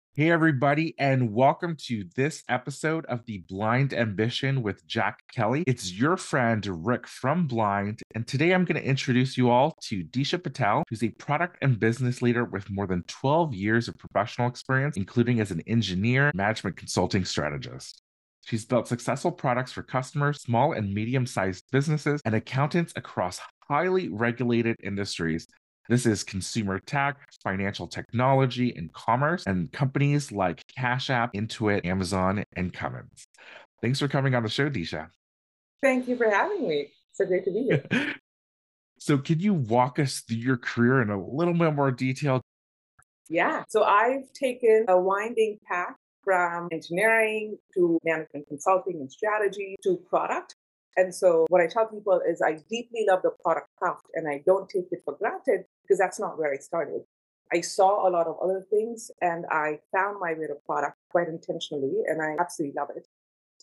Hey, everybody, and welcome to this episode of The Blind Ambition with Jack Kelly. It's your friend Rick from Blind, and today I'm going to introduce you all to Disha Patel, who's a product and business leader with more than 12 years of professional experience, including as an engineer, management consulting strategist. She's built successful products for customers, small and medium sized businesses, and accountants across highly regulated industries. This is consumer tech, financial technology, and commerce, and companies like Cash App, Intuit, Amazon, and Cummins. Thanks for coming on the show, Disha. Thank you for having me. So great to be here. So, can you walk us through your career in a little bit more detail? Yeah. So I've taken a winding path from engineering to management consulting and strategy to product. And so what I tell people is I deeply love the product craft and I don't take it for granted because that's not where I started. I saw a lot of other things and I found my way to product quite intentionally and I absolutely love it.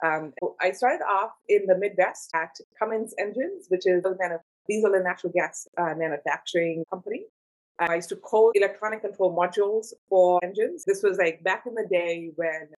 I started off in the Midwest at Cummins Engines, which is a diesel and natural gas manufacturing company. I used to code electronic control modules for engines. This was like back in the day when,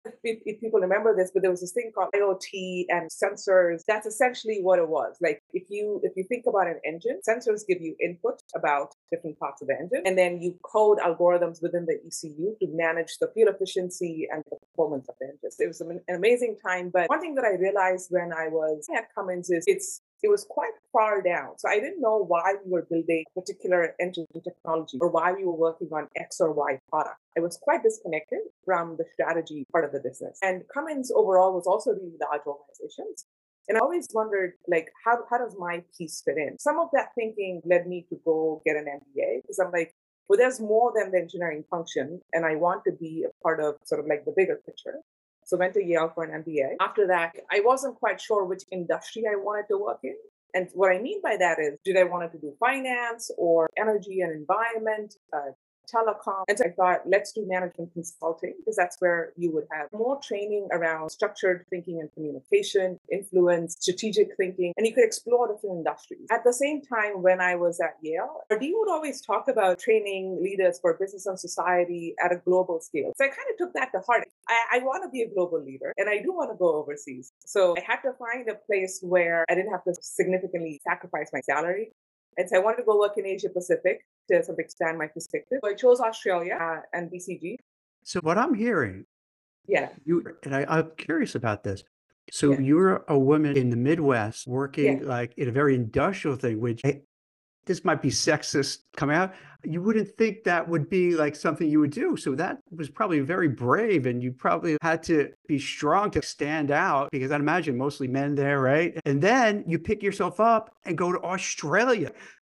if people remember this, but there was this thing called IoT and sensors. That's essentially what it was. Like if you think about an engine, sensors give you input about different parts of the engine, and then you code algorithms within the ECU to manage the fuel efficiency and the performance of the engine. It was an amazing time. But one thing that I realized when I was at Cummins is it was quite far down. So I didn't know why we were building particular engine technology or why we were working on X or Y product. I was quite disconnected from the strategy part of the business. And Cummins overall was also really large organizations. And I always wondered, like, how does my piece fit in? Some of that thinking led me to go get an MBA because I'm like, well, there's more than the engineering function. And I want to be a part of sort of like the bigger picture. So went to Yale for an MBA. After that, I wasn't quite sure which industry I wanted to work in. And what I mean by that is, did I want to do finance or energy and environment, telecom? And so I thought, let's do management consulting because that's where you would have more training around structured thinking and communication, influence, strategic thinking, and you could explore different industries. At the same time, when I was at Yale, RD would always talk about training leaders for business and society at a global scale. So I kind of took that to heart. I want to be a global leader and I do want to go overseas. So I had to find a place where I didn't have to significantly sacrifice my salary. And so I wanted to go work in Asia Pacific to sort of expand my perspective. So I chose Australia and BCG. So what I'm hearing, Yeah, I'm curious about this. So yeah, you're a woman in the Midwest yeah. working like in a very industrial thing, which this might be sexist coming out. You wouldn't think that would be like something you would do. So that was probably very brave, and you probably had to be strong to stand out because I'd imagine mostly men there, right? And then you pick yourself up and go to Australia.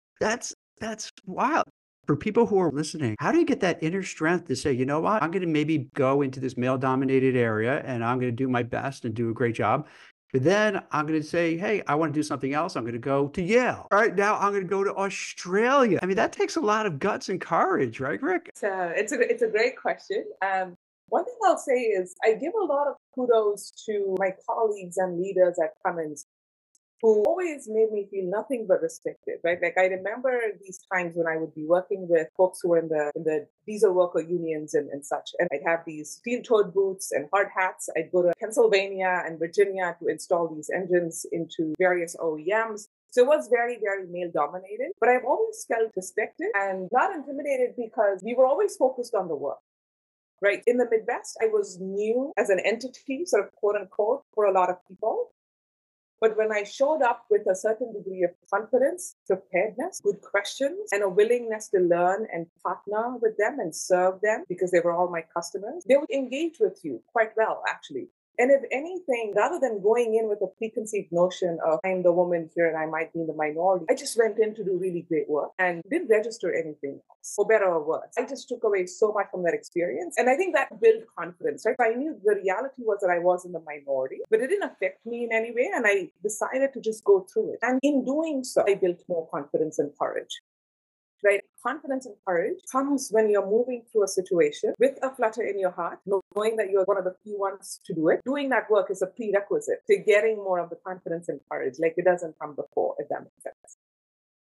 That's wild. For people who are listening, how do you get that inner strength to say, you know what, I'm going to maybe go into this male dominated area and I'm going to do my best and do a great job. But then I'm going to say, hey, I want to do something else. I'm going to go to Yale. All right, now I'm going to go to Australia. I mean, that takes a lot of guts and courage, right, Rick? So it's a great question. One thing I'll say is I give a lot of kudos to my colleagues and leaders at Cummins who always made me feel nothing but respected, right? Like I remember these times when I would be working with folks who were in the diesel worker unions and such, and I'd have these steel-toed boots and hard hats. I'd go to Pennsylvania and Virginia to install these engines into various OEMs. So it was very, very male dominated, but I've always felt respected and not intimidated because we were always focused on the work. Right. In the Midwest, I was new as an entity, sort of quote unquote, for a lot of people. But when I showed up with a certain degree of confidence, preparedness, good questions, and a willingness to learn and partner with them and serve them because they were all my customers, they would engage with you quite well, actually. And if anything, rather than going in with a preconceived notion of I'm the woman here and I might be in the minority, I just went in to do really great work and didn't register anything else, for better or worse. I just took away so much from that experience. And I think that built confidence, right? I knew the reality was that I was in the minority, but it didn't affect me in any way. And I decided to just go through it. And in doing so, I built more confidence and courage. Right? Confidence and courage comes when you're moving through a situation with a flutter in your heart, knowing that you're one of the few ones to do it. Doing that work is a prerequisite to getting more of the confidence and courage. Like it doesn't come before, if that makes sense.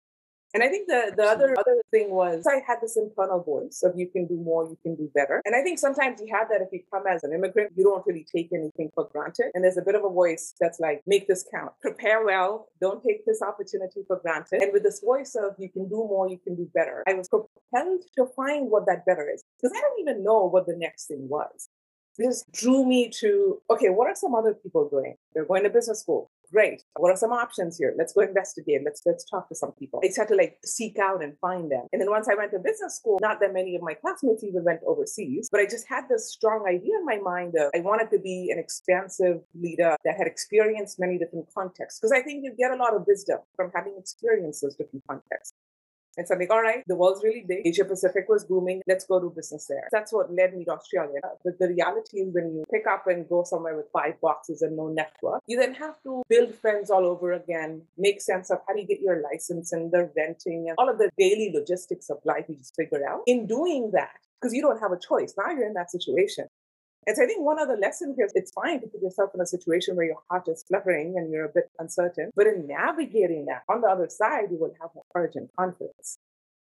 And I think the other thing was I had this internal voice of you can do more, you can do better. And I think sometimes you have that if you come as an immigrant, you don't really take anything for granted. And there's a bit of a voice that's like, make this count. Prepare well, don't take this opportunity for granted. And with this voice of you can do more, you can do better, I was propelled to find what that better is. Because I don't even know what the next thing was. This drew me to, okay, what are some other people doing? They're going to business school. Great. What are some options here? Let's go investigate. Let's talk to some people. I had to like seek out and find them. And then once I went to business school, not that many of my classmates even went overseas, but I just had this strong idea in my mind of I wanted to be an expansive leader that had experienced many different contexts. Because I think you get a lot of wisdom from having experienced those different contexts. And so I'm like, all right, the world's really big. Asia Pacific was booming. Let's go do business there. That's what led me to Australia. But the reality is when you pick up and go somewhere with 5 boxes and no network, you then have to build friends all over again, make sense of how do you get your license and the renting and all of the daily logistics of life you just figure out. In doing that, because you don't have a choice, now you're in that situation. And so I think one other lesson here, it's fine to put yourself in a situation where your heart is fluttering and you're a bit uncertain, but in navigating that, on the other side, you will have more courage and confidence.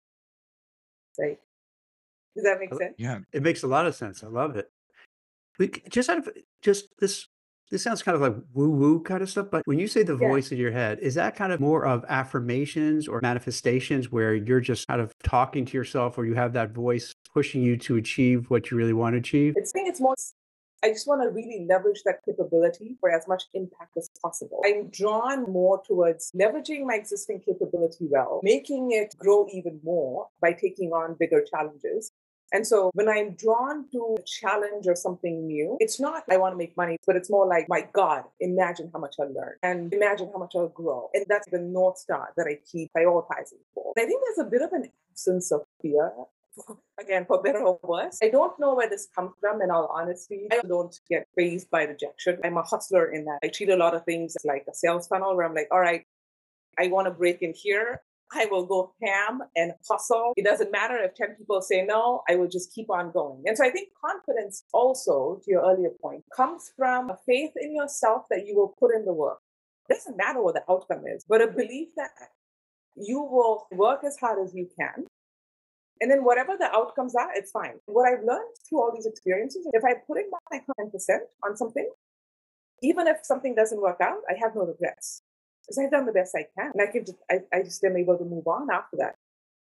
Right? Does that make sense? Yeah. It makes a lot of sense. I love it. Just out of just this sounds kind of like woo-woo kind of stuff, but when you say the Yeah. voice in your head, is that kind of more of affirmations or manifestations where you're just kind of talking to yourself or you have that voice pushing you to achieve what you really want to achieve? I think it's more, I just want to really leverage that capability for as much impact as possible. I'm drawn more towards leveraging my existing capability well, making it grow even more by taking on bigger challenges. And so when I'm drawn to a challenge or something new, it's not I want to make money, but it's more like, my God, imagine how much I'll learn and imagine how much I'll grow. And that's the North Star that I keep prioritizing for. And I think there's a bit of an absence of fear. Again, for better or worse, I don't know where this comes from, in all honesty. I don't get fazed by rejection. I'm a hustler in that I treat a lot of things like a sales funnel where I'm like, all right, I want to break in here. I will go ham and hustle. It doesn't matter if 10 people say no, I will just keep on going. And so I think confidence also, to your earlier point, comes from a faith in yourself that you will put in the work. It doesn't matter what the outcome is, but a belief that you will work as hard as you can. And then whatever the outcomes are, it's fine. What I've learned through all these experiences, if I put in my 100% on something, even if something doesn't work out, I have no regrets. Because I've done the best I can. And I just am able to move on after that.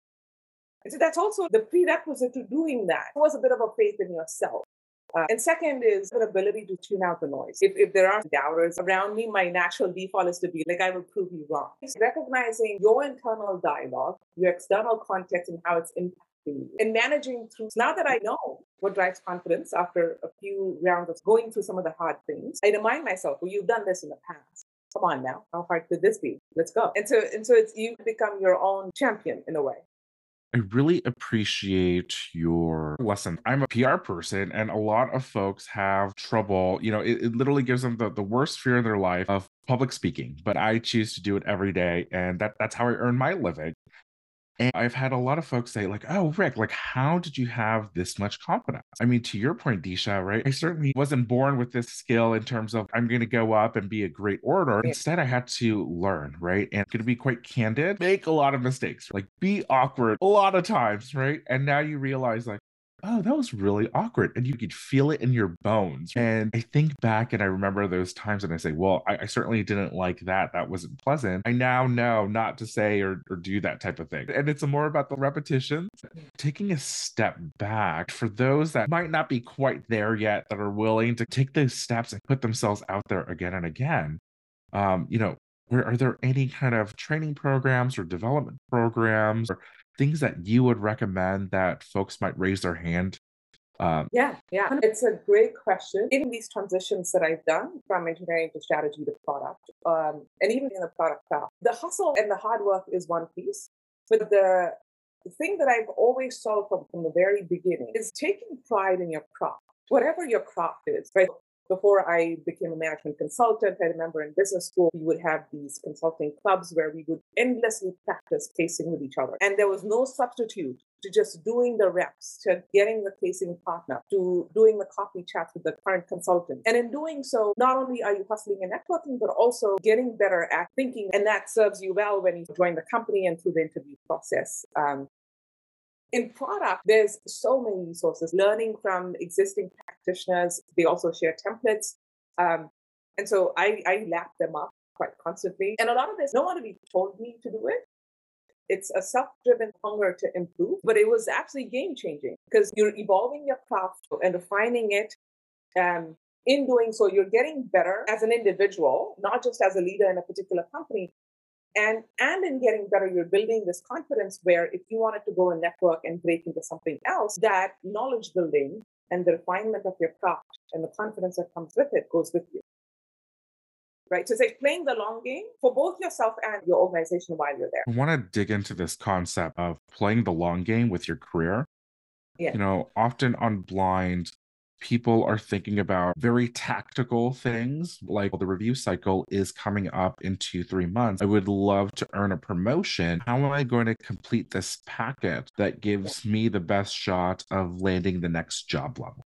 And so that's also the prerequisite to doing that. It was a bit of a faith in yourself. And second is the ability to tune out the noise. If there are doubters around me, my natural default is to be like, I will prove you wrong. It's recognizing your internal dialogue, your external context, and how it's impacting you. And managing through, now that I know what drives confidence after a few rounds of going through some of the hard things, I remind myself, well, you've done this in the past. Come on now, how hard could this be? Let's go. And so it's you become your own champion in a way. I really appreciate your lesson. I'm a PR person, and a lot of folks have trouble. It literally gives them the worst fear in their life of public speaking, but I choose to do it every day. And that's how I earn my living. And I've had a lot of folks say, like, oh, Rick, like, how did you have this much confidence? I mean, to your point, Disha, right? I certainly wasn't born with this skill in terms of I'm going to go up and be a great orator. Instead, I had to learn, right? And going to be quite candid, make a lot of mistakes, like be awkward a lot of times, right? And now you realize, like, oh, that was really awkward. And you could feel it in your bones. And I think back and I remember those times and I say, well, I certainly didn't like that. That wasn't pleasant. I now know not to say or do that type of thing. And it's more about the repetition, taking a step back for those that might not be quite there yet, that are willing to take those steps and put themselves out there again and again. Are there any kind of training programs or development programs or things that you would recommend that folks might raise their hand? Yeah. It's a great question. In these transitions that I've done from engineering to strategy to product, and even in the product path, the hustle and the hard work is one piece. But the thing that I've always saw from the very beginning is taking pride in your craft, whatever your craft is, right? before I became a management consultant, I remember in business school, we would have these consulting clubs where we would endlessly practice casing with each other. And there was no substitute to just doing the reps, to getting the casing partner, to doing the coffee chats with the current consultant. And in doing so, not only are you hustling and networking, but also getting better at thinking. And that serves you well when you join the company and through the interview process. In product, there's so many resources, learning from existing practitioners. They also share templates. And so I lap them up quite constantly. And a lot of this, no one really told me to do it. It's a self-driven hunger to improve, but it was actually game-changing because you're evolving your craft and refining it. In doing so, you're getting better as an individual, not just as a leader in a particular company. And in getting better, you're building this confidence where if you wanted to go and network and break into something else, that knowledge building and the refinement of your craft and the confidence that comes with it goes with you. Right. So it's like playing the long game for both yourself and your organization while you're there. I want to dig into this concept of playing the long game with your career. Yeah. Often on Blind, people are thinking about very tactical things like, well, the review cycle is coming up in 2-3 months. I would love to earn a promotion. How am I going to complete this packet that gives me the best shot of landing the next job level?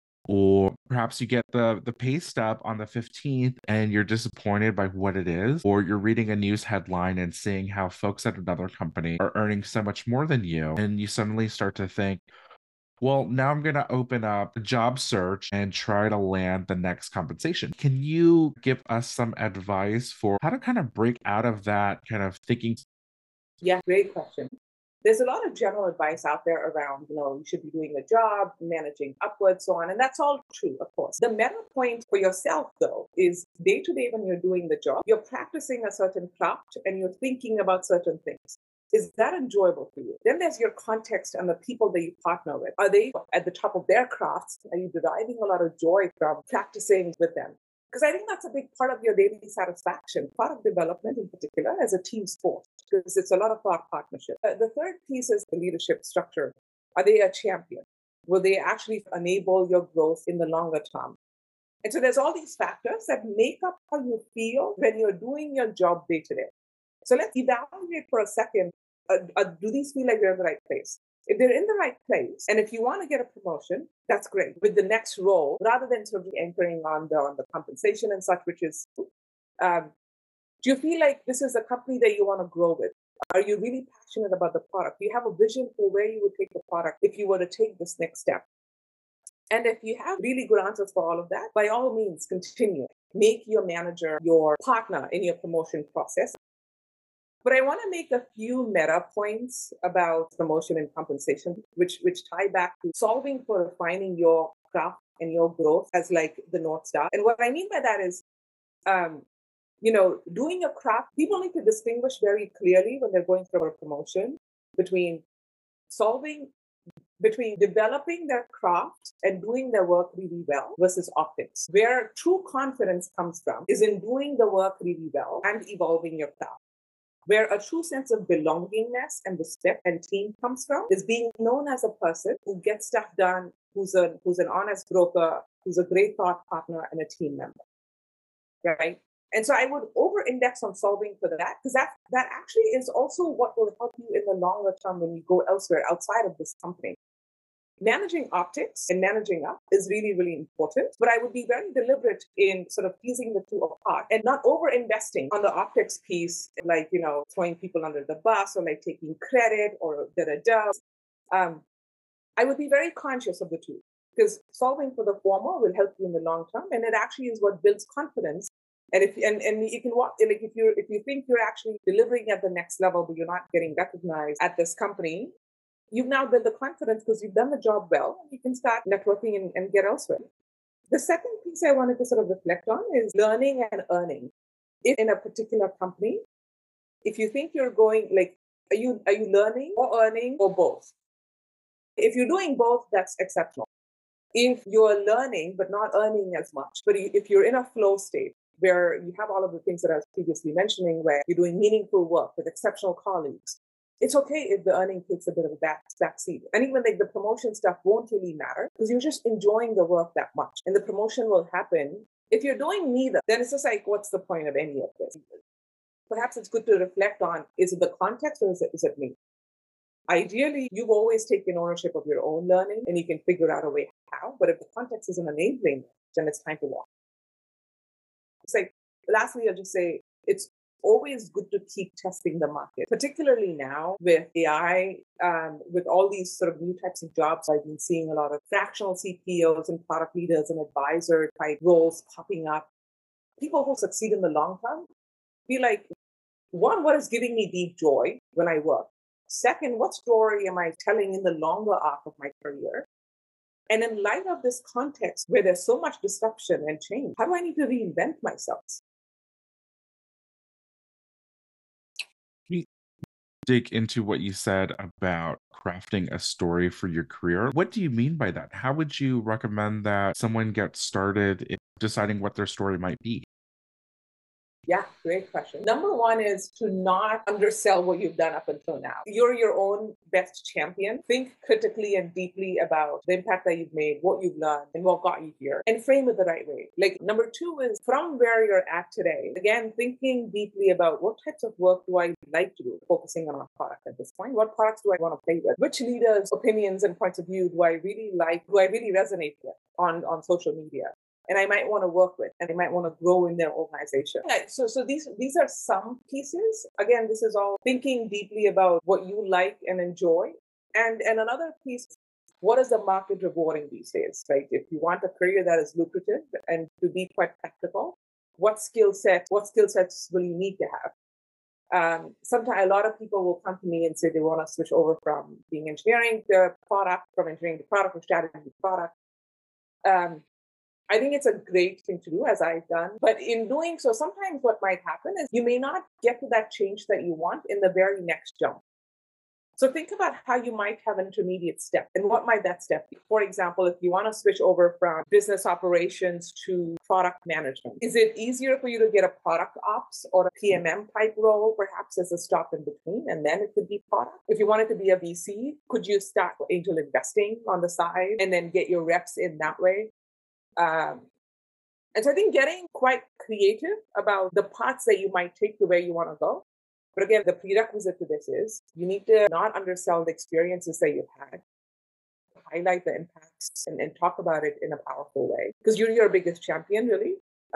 Or perhaps you get the pay stub on the 15th and you're disappointed by what it is, or you're reading a news headline and seeing how folks at another company are earning so much more than you. And you suddenly start to think, well, now I'm going to open up a job search and try to land the next compensation. Can you give us some advice for how to kind of break out of that kind of thinking? Yeah, great question. There's a lot of general advice out there around, you should be doing a job, managing upwards, so on. And that's all true, of course. The meta point for yourself, though, is day to day when you're doing the job, you're practicing a certain craft and you're thinking about certain things. Is that enjoyable for you? Then there's your context and the people that you partner with. Are they at the top of their crafts? Are you deriving a lot of joy from practicing with them? Because I think that's a big part of your daily satisfaction, product development in particular, as a team sport, because it's a lot of partnership. The third piece is the leadership structure. Are they a champion? Will they actually enable your growth in the longer term? And so there's all these factors that make up how you feel when you're doing your job day to day. So let's evaluate for a second, do these feel like they're in the right place? If they're in the right place, and if you want to get a promotion, that's great. With the next role, rather than sort of anchoring on the compensation and such, which is, do you feel like this is a company that you want to grow with? Are you really passionate about the product? Do you have a vision for where you would take the product if you were to take this next step? And if you have really good answers for all of that, by all means, continue. Make your manager your partner in your promotion process. But I want to make a few meta points about promotion and compensation, which tie back to solving for refining your craft and your growth as like the North Star. And what I mean by that is, doing a craft, people need to distinguish very clearly when they're going through a promotion between developing their craft and doing their work really well versus optics. Where true confidence comes from is in doing the work really well and evolving your craft. Where a true sense of belongingness and respect and team comes from is being known as a person who gets stuff done, who's an honest broker, who's a great thought partner and a team member, right? And so I would over-index on solving for that, because that actually is also what will help you in the longer term when you go elsewhere outside of this company. Managing optics and managing up is really, really important, but I would be very deliberate in sort of teasing the two apart and not over-investing on the optics piece, like, throwing people under the bus or like taking credit or da-da-da. I would be very conscious of the two, because solving for the former will help you in the long term, and it actually is what builds confidence. And if you can walk, like if you think you're actually delivering at the next level, but you're not getting recognized at this company, you've now built the confidence because you've done the job well, and you can start networking and get elsewhere. The second piece I wanted to sort of reflect on is learning and earning. If in a particular company, if you think you're going, like, are you learning or earning or both? If you're doing both, that's exceptional. If you're learning but not earning as much, but if you're in a flow state where you have all of the things that I was previously mentioning, where you're doing meaningful work with exceptional colleagues, it's okay if the earning takes a bit of a back seat. And even like the promotion stuff won't really matter because you're just enjoying the work that much. And the promotion will happen. If you're doing neither, then it's just like, what's the point of any of this? Perhaps it's good to reflect on, is it the context or is it me? Ideally, you've always taken ownership of your own learning and you can figure out a way how. But if the context isn't enabling, then it's time to walk. It's like, lastly, I'll just say it's always good to keep testing the market, particularly now with AI, with all these sort of new types of jobs. I've been seeing a lot of fractional CPOs and product leaders and advisor type roles popping up. People who succeed in the long term feel like, one, what is giving me deep joy when I work? Second, what story am I telling in the longer arc of my career? And in light of this context where there's so much disruption and change, how do I need to reinvent myself? We dig into what you said about crafting a story for your career. What do you mean by that? How would you recommend that someone gets started in deciding what their story might be? Yeah, great question. Number one is to not undersell what you've done up until now. You're your own best champion. Think critically and deeply about the impact that you've made, what you've learned, and what got you here, and frame it the right way. Like number two is from where you're at today, again, thinking deeply about what types of work do I like to do, focusing on a product at this point. What products do I want to play with? Which leaders' opinions and points of view do I really like, do I really resonate with on social media? And I might want to work with, and they might want to grow in their organization. So these are some pieces. Again, this is all thinking deeply about what you like and enjoy. And another piece, what is the market rewarding these days, right? If you want a career that is lucrative and to be quite practical, what skill sets will you need to have? Sometimes a lot of people will come to me and say they want to switch over from being engineering to product, from engineering to product, from strategy to product. I think it's a great thing to do, as I've done. But in doing so, sometimes what might happen is you may not get to that change that you want in the very next jump. So think about how you might have an intermediate step and what might that step be? For example, if you want to switch over from business operations to product management, is it easier for you to get a product ops or a PMM type role, perhaps as a stop in between, and then it could be product? If you wanted to be a VC, could you start angel investing on the side and then get your reps in that way? And so I think getting quite creative about the paths that you might take to where you want to go. But again, the prerequisite to this is you need to not undersell the experiences that you've had, highlight the impacts and talk about it in a powerful way because you're your biggest champion, really.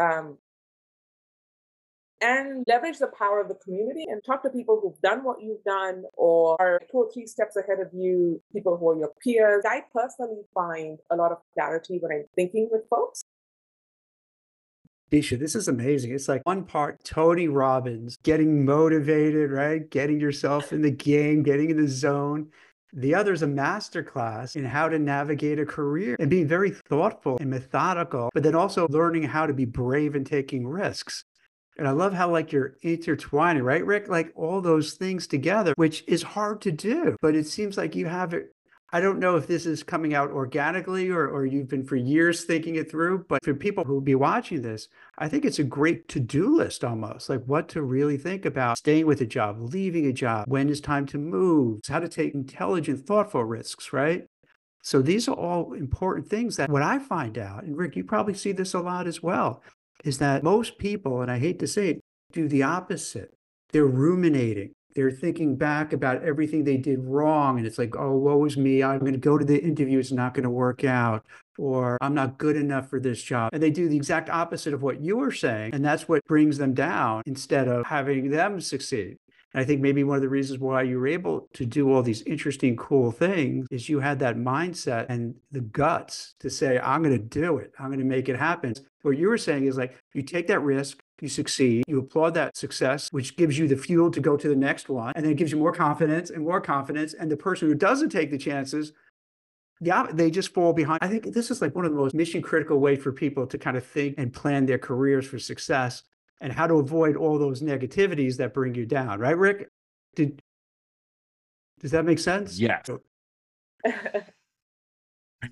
And leverage the power of the community and talk to people who've done what you've done or are 2 or 3 steps ahead of you, people who are your peers. I personally find a lot of clarity when I'm thinking with folks. Disha, this is amazing. It's like one part Tony Robbins, getting motivated, right? Getting yourself in the game, getting in the zone. The other is a masterclass in how to navigate a career and being very thoughtful and methodical, but then also learning how to be brave and taking risks. And I love how like you're intertwining, right, Rick? Like all those things together, which is hard to do, but it seems like you have it. I don't know if this is coming out organically or you've been for years thinking it through, but for people who will be watching this, I think it's a great to-do list almost, like what to really think about, staying with a job, leaving a job, when is time to move, how to take intelligent, thoughtful risks, right? So these are all important things that what I find out, and Rick, you probably see this a lot as well, is that most people, and I hate to say it, do the opposite. They're ruminating. They're thinking back about everything they did wrong. And it's like, oh, woe is me. I'm going to go to the interview. It's not going to work out. Or I'm not good enough for this job. And they do the exact opposite of what you were saying. And that's what brings them down instead of having them succeed. And I think maybe one of the reasons why you were able to do all these interesting, cool things is you had that mindset and the guts to say, I'm going to do it. I'm going to make it happen. What you were saying is like, you take that risk, you succeed, you applaud that success, which gives you the fuel to go to the next one. And then it gives you more confidence and more confidence. And the person who doesn't take the chances, yeah, they just fall behind. I think this is like one of the most mission critical ways for people to kind of think and plan their careers for success and how to avoid all those negativities that bring you down. Right, Rick? Does that make sense? Yes. I mean,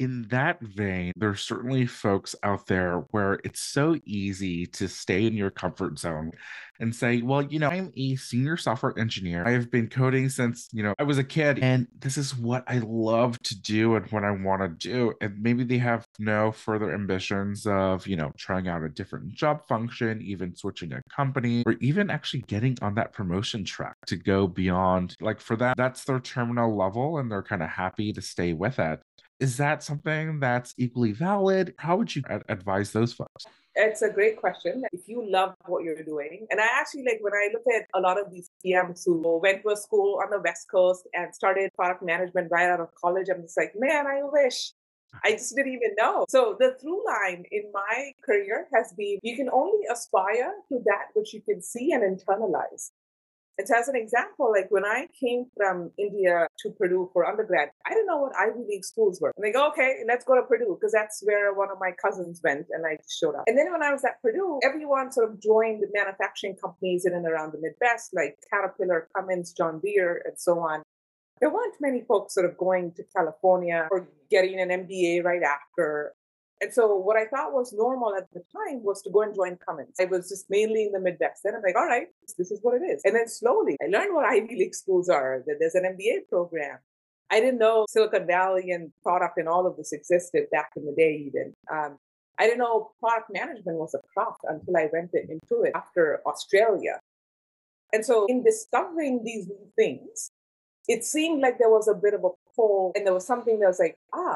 In that vein, there's certainly folks out there where it's so easy to stay in your comfort zone and say, well, I'm a senior software engineer. I have been coding since, I was a kid, and this is what I love to do and what I want to do. And maybe they have no further ambitions of, trying out a different job function, even switching a company, or even actually getting on that promotion track to go beyond. Like for that, that's their terminal level, and they're kind of happy to stay with it. Is that something that's equally valid? How would you advise those folks? It's a great question. If you love what you're doing, and I actually like when I look at a lot of these PMs who went to a school on the West Coast and started product management right out of college, I'm just like, man, I wish. I just didn't even know. So the through line in my career has been you can only aspire to that which you can see and internalize. And so as an example, like when I came from India to Purdue for undergrad, I didn't know what Ivy League schools were. And they go, okay, let's go to Purdue because that's where one of my cousins went, and I just showed up. And then when I was at Purdue, everyone sort of joined manufacturing companies in and around the Midwest, like Caterpillar, Cummins, John Deere, and so on. There weren't many folks sort of going to California or getting an MBA right after. And so what I thought was normal at the time was to go and join Cummins. I was just mainly in the Midwest. Then I'm like, all right, this is what it is. And then slowly I learned what Ivy League schools are, that there's an MBA program. I didn't know Silicon Valley and product and all of this existed back in the day even. I didn't know product management was a craft until I went into it after Australia. And so in discovering these new things, it seemed like there was a bit of a pull and there was something that was like,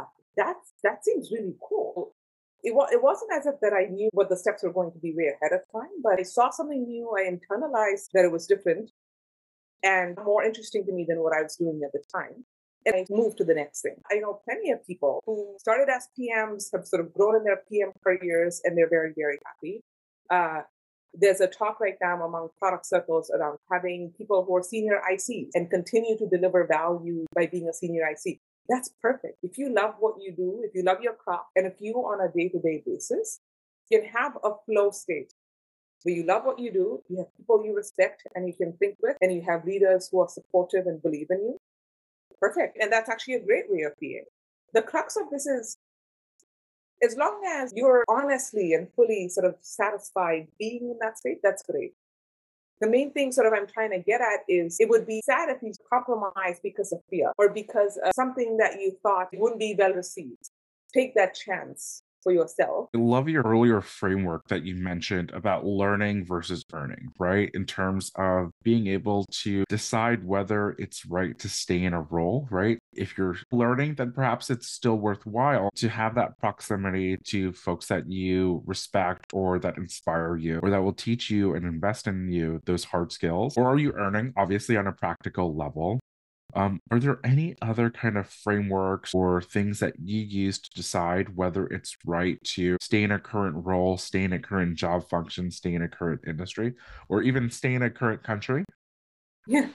that seems really cool. It wasn't as if that I knew what the steps were going to be way ahead of time, but I saw something new. I internalized that it was different and more interesting to me than what I was doing at the time. And I moved to the next thing. I know plenty of people who started as PMs, have sort of grown in their PM careers, and they're very, very happy. There's a talk right now among product circles around having people who are senior ICs and continue to deliver value by being a senior IC. That's perfect. If you love what you do, if you love your craft, and if you on a day-to-day basis can have a flow state where you love what you do, you have people you respect and you can think with, and you have leaders who are supportive and believe in you, perfect. And that's actually a great way of being. The crux of this is, as long as you're honestly and fully sort of satisfied being in that state, that's great. The main thing sort of I'm trying to get at is it would be sad if you compromise because of fear or because of something that you thought wouldn't be well received. Take that chance for yourself. I love your earlier framework that you mentioned about learning versus earning, right? In terms of being able to decide whether it's right to stay in a role, right? If you're learning, then perhaps it's still worthwhile to have that proximity to folks that you respect or that inspire you or that will teach you and invest in you those hard skills. Or are you earning, obviously, on a practical level? Are there any other kind of frameworks or things that you use to decide whether it's right to stay in a current role, stay in a current job function, stay in a current industry, or even stay in a current country? Yeah.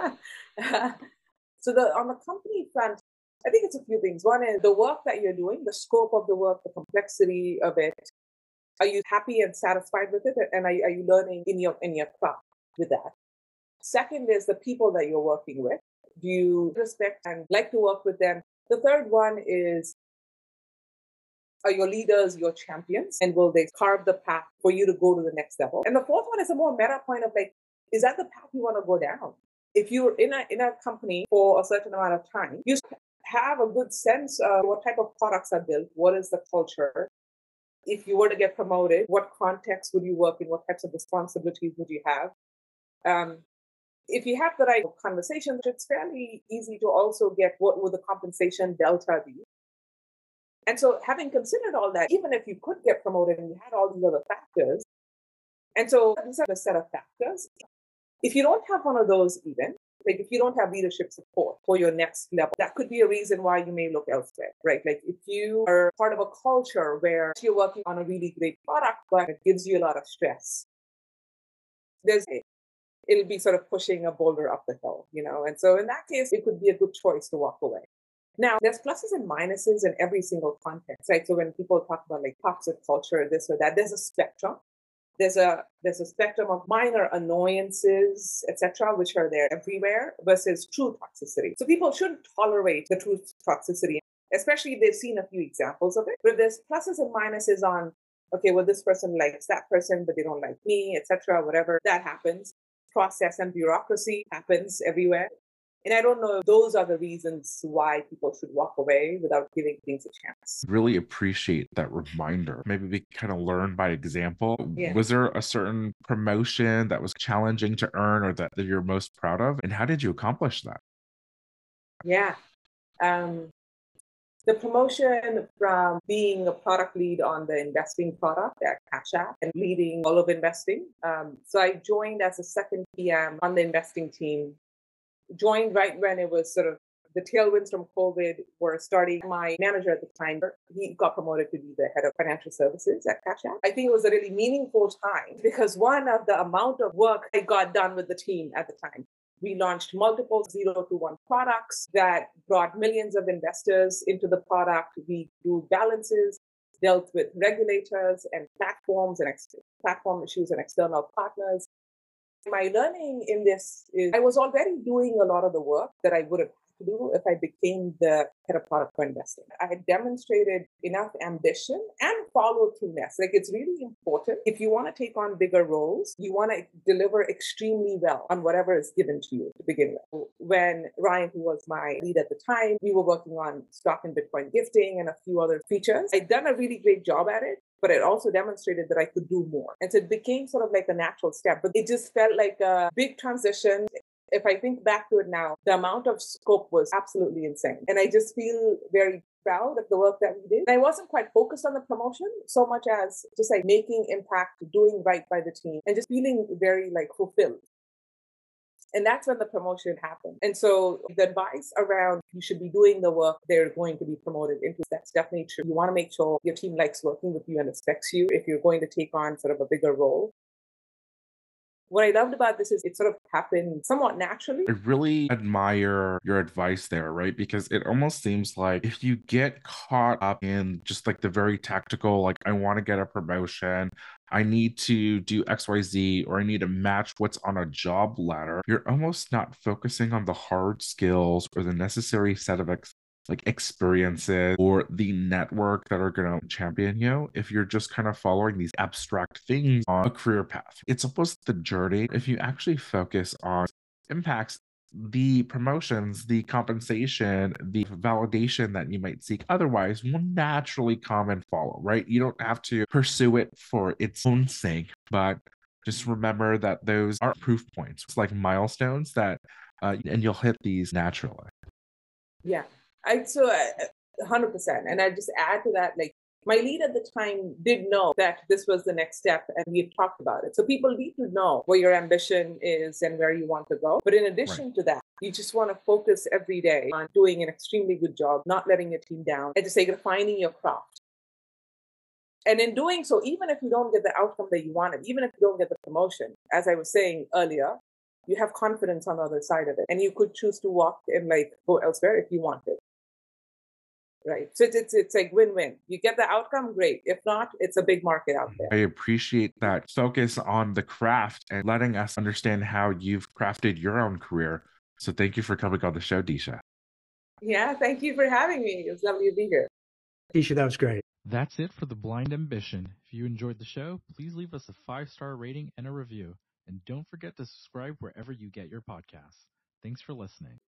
So on the company front, I think it's a few things. One is the work that you're doing, the scope of the work, the complexity of it. Are you happy and satisfied with it? And are you learning in your craft with that? Second is the people that you're working with. Do you respect and like to work with them? The third one is, are your leaders your champions? And will they carve the path for you to go to the next level? And the fourth one is a more meta point of like, is that the path you want to go down? If you're in a company for a certain amount of time, you have a good sense of what type of products are built, what is the culture. If you were to get promoted, what context would you work in? What types of responsibilities would you have? If you have the right conversations, it's fairly easy to also get what would the compensation delta be. And so having considered all that, even if you could get promoted and you had all these other factors, and so these are the set of factors. If you don't have one of those even, like if you don't have leadership support for your next level, that could be a reason why you may look elsewhere, right? Like if you are part of a culture where you're working on a really great product, but it gives you a lot of stress, it'll be sort of pushing a boulder up the hill, And so in that case, it could be a good choice to walk away. Now, there's pluses and minuses in every single context, right? So when people talk about like toxic culture, this or that, there's a spectrum. There's a spectrum of minor annoyances, etc., which are there everywhere versus true toxicity. So people shouldn't tolerate the true toxicity. especially if they've seen a few examples of it. But if there's pluses and minuses on, okay, well, this person likes that person, but they don't like me, etc., whatever, that happens. Process and bureaucracy happens everywhere. And I don't know if those are the reasons why people should walk away without giving things a chance. Really appreciate that reminder. Maybe we kind of learn by example. Yeah. Was there a certain promotion that was challenging to earn or that you're most proud of? And how did you accomplish that? Yeah. The promotion from being a product lead on the investing product at Cash App and leading all of investing. So I joined as a second PM on the investing team, joined right when it was sort of the tailwinds from COVID were starting. My manager at the time, he got promoted to be the head of financial services at Cash App. I think it was a really meaningful time because one of the amount of work I got done with the team at the time. We launched multiple 0-to-1 products that brought millions of investors into the product. We grew balances, dealt with regulators and platforms and platform issues and external partners. My learning in this is I was already doing a lot of the work that I would have to do if I became the head of product for investing. I had demonstrated enough ambition and follow throughness. Like it's really important. If you want to take on bigger roles, you want to deliver extremely well on whatever is given to you to begin with. When Ryan, who was my lead at the time, we were working on stock and Bitcoin gifting and a few other features. I'd done a really great job at it, but it also demonstrated that I could do more. And so it became sort of like a natural step, but it just felt like a big transition. If I think back to it now, the amount of scope was absolutely insane. And I just feel very proud of the work that we did. And I wasn't quite focused on the promotion so much as just like making impact, doing right by the team, and just feeling very like fulfilled. And that's when the promotion happened. And so the advice around you should be doing the work they're going to be promoted into, that's definitely true. You want to make sure your team likes working with you and respects you if you're going to take on sort of a bigger role. What I loved about this is it sort of happened somewhat naturally. I really admire your advice there, right? Because it almost seems like if you get caught up in just like the very tactical, like, I want to get a promotion, I need to do XYZ, or I need to match what's on a job ladder, you're almost not focusing on the hard skills or the necessary set of experiences or the network that are going to champion you if you're just kind of following these abstract things on a career path. It's almost the journey. If you actually focus on impacts, the promotions, the compensation, the validation that you might seek otherwise will naturally come and follow, right? You don't have to pursue it for its own sake, but just remember that those are proof points. It's like milestones that, and you'll hit these naturally. Yeah. 100%. And I just add to that, like my lead at the time did know that this was the next step and we had talked about it. So people need to know where your ambition is and where you want to go. But in addition to that, you just want to focus every day on doing an extremely good job, not letting your team down, and just like defining your craft. And in doing so, even if you don't get the outcome that you wanted, even if you don't get the promotion, as I was saying earlier, you have confidence on the other side of it. And you could choose to walk and like go elsewhere if you wanted. Right. So it's like win-win. You get the outcome, great. If not, it's a big market out there. I appreciate that focus on the craft and letting us understand how you've crafted your own career. So thank you for coming on the show, Disha. Yeah, thank you for having me. It was lovely to be here. Disha, that was great. That's it for The Blind Ambition. If you enjoyed the show, please leave us a 5-star rating and a review. And don't forget to subscribe wherever you get your podcasts. Thanks for listening.